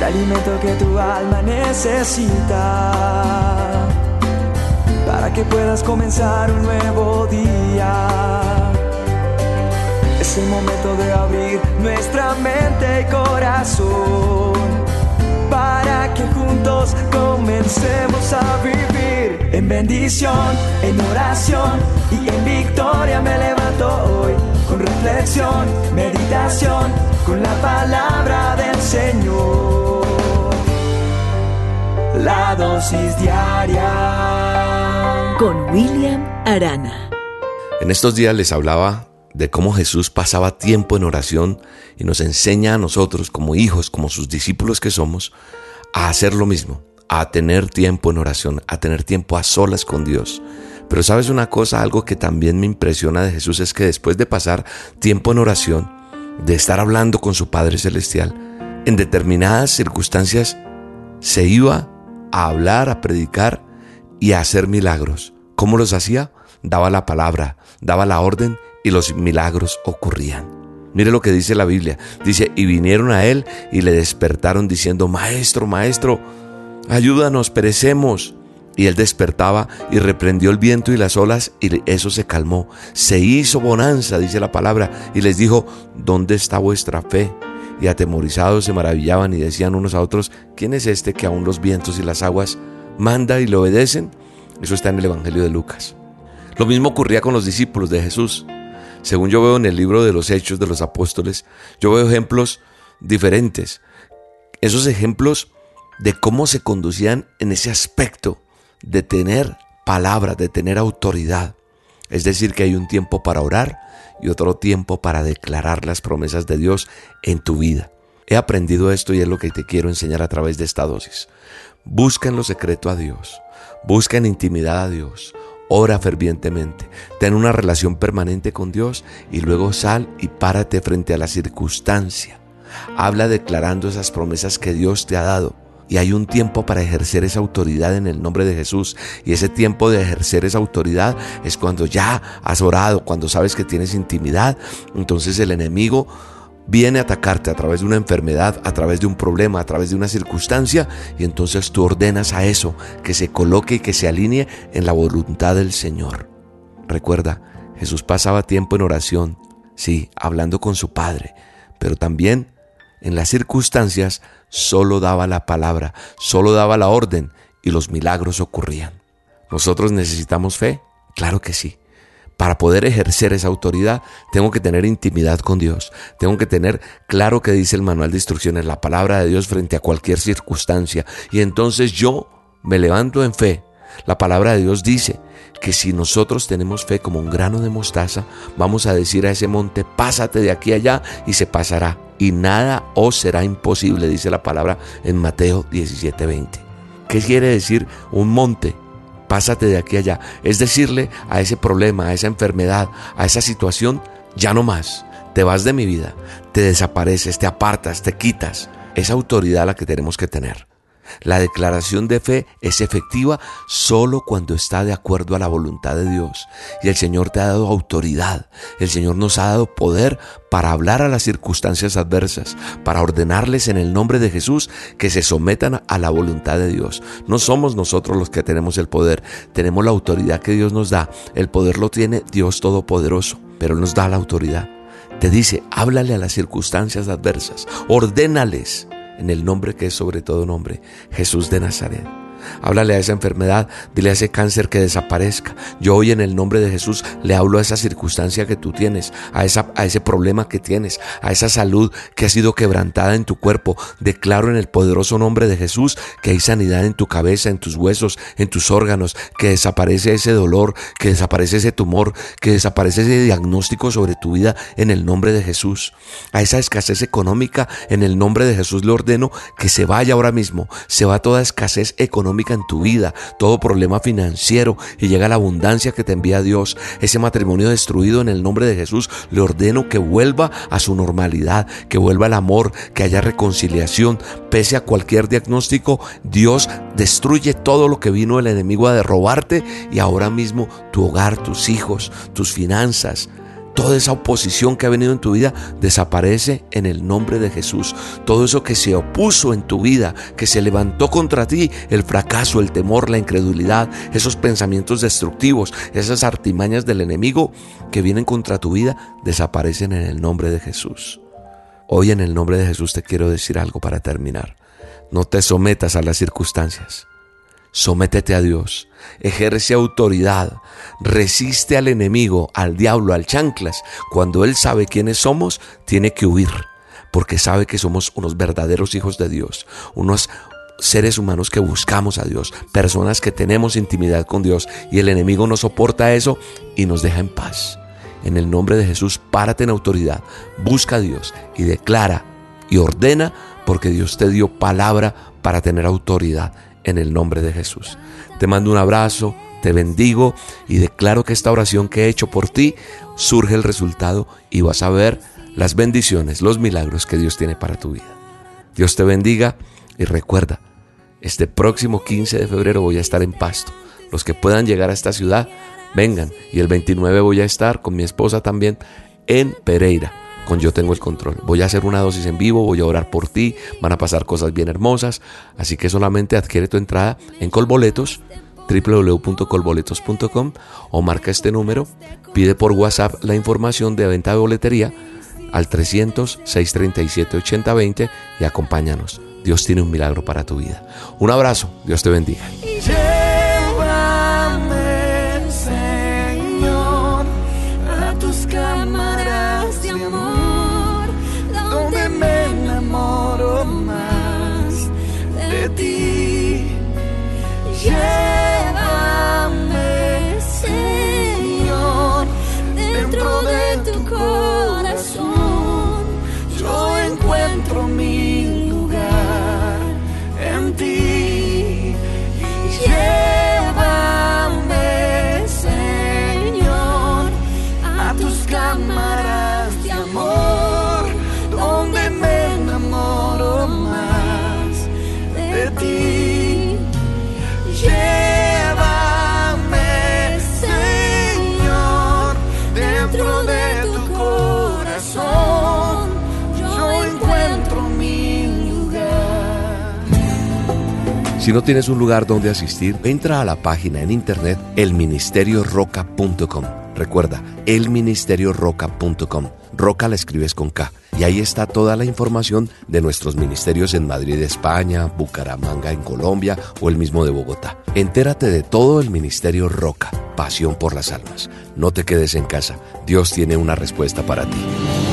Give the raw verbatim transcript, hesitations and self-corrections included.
alimento que tu alma necesita, para que puedas comenzar un nuevo día. Es el momento de abrir nuestra mente y corazón, para que juntos comencemos a vivir en bendición, en oración y en victoria. Me levanto hoy con reflexión, meditación, con la palabra del Señor. La dosis diaria con William Arana. En estos días les hablaba de cómo Jesús pasaba tiempo en oración y nos enseña a nosotros como hijos, como sus discípulos que somos, a hacer lo mismo, a tener tiempo en oración, a tener tiempo a solas con Dios. Pero ¿sabes una cosa? Algo que también me impresiona de Jesús es que después de pasar tiempo en oración, de estar hablando con su Padre Celestial, en determinadas circunstancias se iba a hablar, a predicar y a hacer milagros. ¿Cómo los hacía? Daba la palabra, daba la orden y los milagros ocurrían. Mire lo que dice la Biblia. Dice, y vinieron a él y le despertaron diciendo, Maestro, Maestro, ayúdanos, perecemos. Y él despertaba y reprendió el viento y las olas y eso se calmó. Se hizo bonanza, dice la palabra, y les dijo, ¿dónde está vuestra fe? Y atemorizados se maravillaban y decían unos a otros, ¿quién es este que aún los vientos y las aguas manda y le obedecen? Eso está en el Evangelio de Lucas. Lo mismo ocurría con los discípulos de Jesús. Según yo veo en el libro de los Hechos de los Apóstoles, yo veo ejemplos diferentes. Esos ejemplos de cómo se conducían en ese aspecto de tener palabra, de tener autoridad. Es decir, que hay un tiempo para orar y otro tiempo para declarar las promesas de Dios en tu vida. He aprendido esto y es lo que te quiero enseñar a través de esta dosis. Busca en lo secreto a Dios. Busca en intimidad a Dios. Ora fervientemente, ten una relación permanente con Dios y luego sal y párate frente a la circunstancia. Habla declarando esas promesas que Dios te ha dado. Y hay un tiempo para ejercer esa autoridad en el nombre de Jesús. Y ese tiempo de ejercer esa autoridad es cuando ya has orado, cuando sabes que tienes intimidad. Entonces el enemigo viene a atacarte a través de una enfermedad, a través de un problema, a través de una circunstancia, y entonces tú ordenas a eso que se coloque y que se alinee en la voluntad del Señor. Recuerda, Jesús pasaba tiempo en oración, sí, hablando con su Padre, pero también en las circunstancias solo daba la palabra, solo daba la orden y los milagros ocurrían. ¿Nosotros necesitamos fe? Claro que sí. Para poder ejercer esa autoridad, tengo que tener intimidad con Dios. Tengo que tener claro que dice el manual de instrucciones, la palabra de Dios frente a cualquier circunstancia. Y entonces yo me levanto en fe. La palabra de Dios dice que si nosotros tenemos fe como un grano de mostaza, vamos a decir a ese monte, pásate de aquí a allá y se pasará. Y nada os será imposible, dice la palabra en Mateo diecisiete veinte. ¿Qué quiere decir un monte? Pásate de aquí a allá. Es decirle a ese problema, a esa enfermedad, a esa situación, ya no más. Te vas de mi vida, te desapareces, te apartas, te quitas. Esa autoridad la que tenemos que tener. La declaración de fe es efectiva solo cuando está de acuerdo a la voluntad de Dios. Y el Señor te ha dado autoridad. El Señor nos ha dado poder para hablar a las circunstancias adversas, para ordenarles en el nombre de Jesús que se sometan a la voluntad de Dios. No somos nosotros los que tenemos el poder, tenemos la autoridad que Dios nos da. El poder lo tiene Dios Todopoderoso, pero Él nos da la autoridad. Te dice, háblale a las circunstancias adversas, ordénales en el nombre que es sobre todo nombre, Jesús de Nazaret. Háblale a esa enfermedad, dile a ese cáncer que desaparezca. Yo hoy en el nombre de Jesús le hablo a esa circunstancia que tú tienes, a, esa, a ese problema que tienes, a esa salud que ha sido quebrantada en tu cuerpo. Declaro en el poderoso nombre de Jesús que hay sanidad en tu cabeza, en tus huesos, en tus órganos, que desaparece ese dolor, que desaparece ese tumor, que desaparece ese diagnóstico sobre tu vida en el nombre de Jesús. A esa escasez económica en el nombre de Jesús le ordeno que se vaya ahora mismo. Se va toda escasez económica en tu vida, todo problema financiero, y llega la abundancia que te envía Dios. Ese matrimonio destruido en el nombre de Jesús le ordeno que vuelva a su normalidad, que vuelva el amor, que haya reconciliación. Pese a cualquier diagnóstico, Dios destruye todo lo que vino el enemigo a derrobarte, y ahora mismo tu hogar, tus hijos, tus finanzas, Toda esa oposición que ha venido en tu vida desaparece en el nombre de Jesús. Todo eso que se opuso en tu vida, que se levantó contra ti, el fracaso, el temor, la incredulidad, esos pensamientos destructivos, esas artimañas del enemigo que vienen contra tu vida, desaparecen en el nombre de Jesús. Hoy en el nombre de Jesús te quiero decir algo para terminar. No te sometas a las circunstancias. Sométete a Dios, ejerce autoridad, resiste al enemigo, al diablo, al chanclas. Cuando Él sabe quiénes somos, tiene que huir, porque sabe que somos unos verdaderos hijos de Dios, unos seres humanos que buscamos a Dios, personas que tenemos intimidad con Dios, y el enemigo no soporta eso y nos deja en paz. En el nombre de Jesús, párate en autoridad, busca a Dios y declara y ordena, porque Dios te dio palabra para tener autoridad. En el nombre de Jesús. Te mando un abrazo, te bendigo y declaro que esta oración que he hecho por ti surge el resultado y vas a ver las bendiciones, los milagros que Dios tiene para tu vida. Dios te bendiga y recuerda, este próximo quince de febrero voy a estar en Pasto. Los que puedan llegar a esta ciudad, vengan. Y el veintinueve voy a estar con mi esposa también en Pereira. Con Yo Tengo el Control. Voy a hacer una dosis en vivo, voy a orar por ti, van a pasar cosas bien hermosas, así que solamente adquiere tu entrada en Colboletos, doble u doble u doble u punto colboletos punto com, o marca este número, pide por WhatsApp la información de venta de boletería al trescientos, seiscientos treinta y siete, ochenta veinte y acompáñanos. Dios tiene un milagro para tu vida. Un abrazo, Dios te bendiga. Llévame, Señor, dentro de tu corazón. Yo encuentro mi lugar en ti. Llévame, Señor, a tus cámaras de amor, donde me enamoro más de ti. Llévame, Señor, dentro de tu corazón. Yo encuentro mi lugar. Si no tienes un lugar donde asistir, entra a la página en internet el ministerio roca punto com. Recuerda, el ministerio roca punto com. Roca la escribes con K. Y ahí está toda la información de nuestros ministerios en Madrid, España, Bucaramanga, en Colombia o el mismo de Bogotá. Entérate de todo el Ministerio Roca, pasión por las almas. No te quedes en casa. Dios tiene una respuesta para ti.